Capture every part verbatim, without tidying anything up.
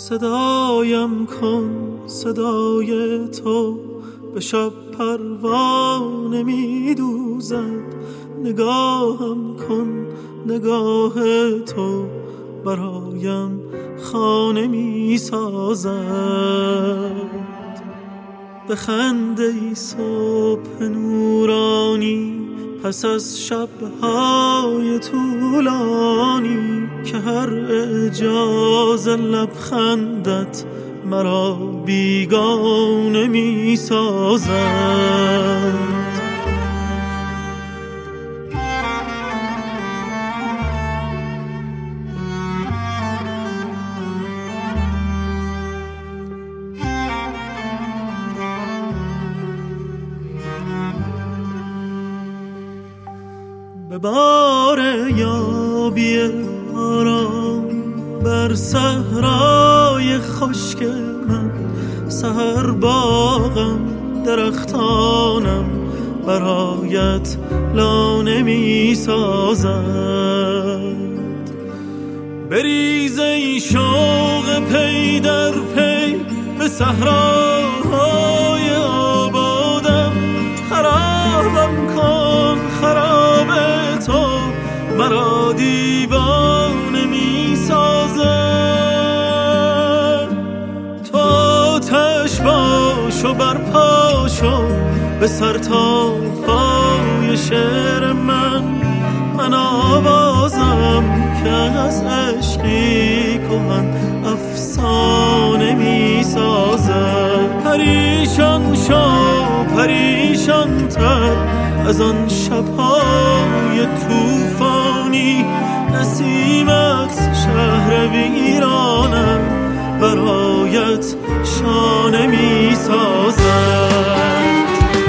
صدایم کن صدای تو به شب پروانه می دوزد، نگاهم کن نگاه تو برایم خانه می سازد. بخند ای صبح نورانی پس از شب‌های طولانی، که هر اعجاز لبخندت مرا بیگانه می سازد. به بار یابی آرام بر صحرای خشک من، سحر باغم درختانم برایت لانه می سازد. بریز ای شوق پی در پی به صحراهای آبادم، خرابم کن خراب تو مرا دیوانه می سازد. تو آتش باش و برپا شو به سر تا پای شعر من، من آوازم که از عشقی کهن افسانه می سازد. پریشان شو پریشان تر از آن شب‌های طوفانی، نسیمت شهر ویرانم برایت شانه می سازد.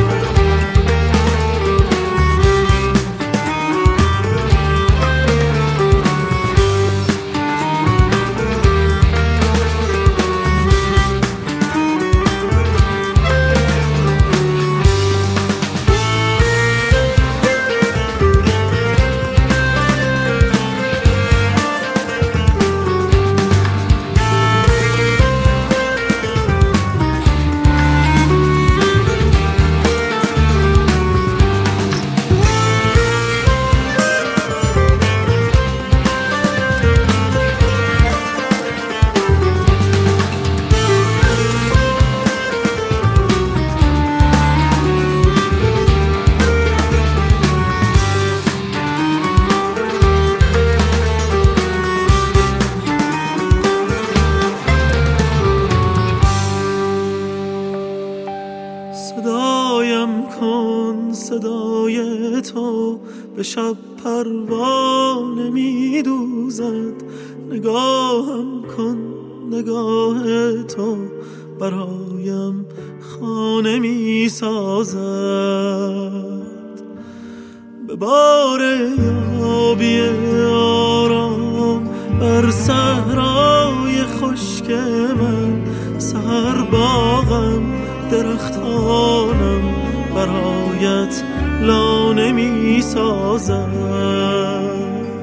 صدایم کن صدای تو به شب پروانه می دوزد، نگاهم کن نگاه تو برایم خانه می سازد. به بار یابی آرام بر صحرای خشک من، سحر باغم درختانم برایت لانه می سازد.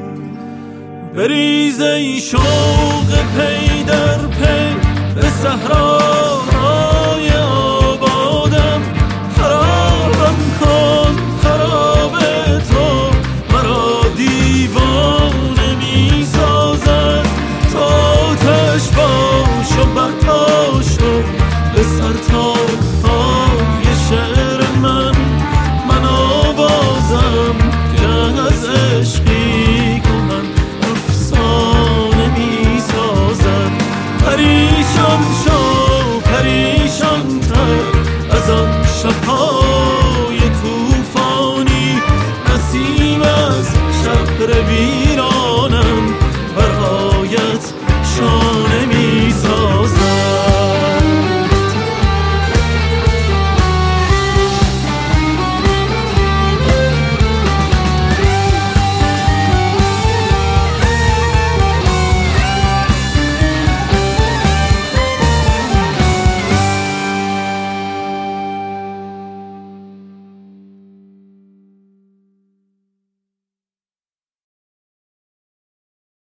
بریز ای شوق پی در پی به صحراهای آبادم، خرابم کن خراب تو مرا دیوانه می سازد. تو آتش باش و برپا شو به سر تا پای شعر من، من آوازم که از عشقی کنن افسانه می سازد. پریشان شو پریشان تر از آن شب‌های طوفانی، نسیم از شهر ویرانم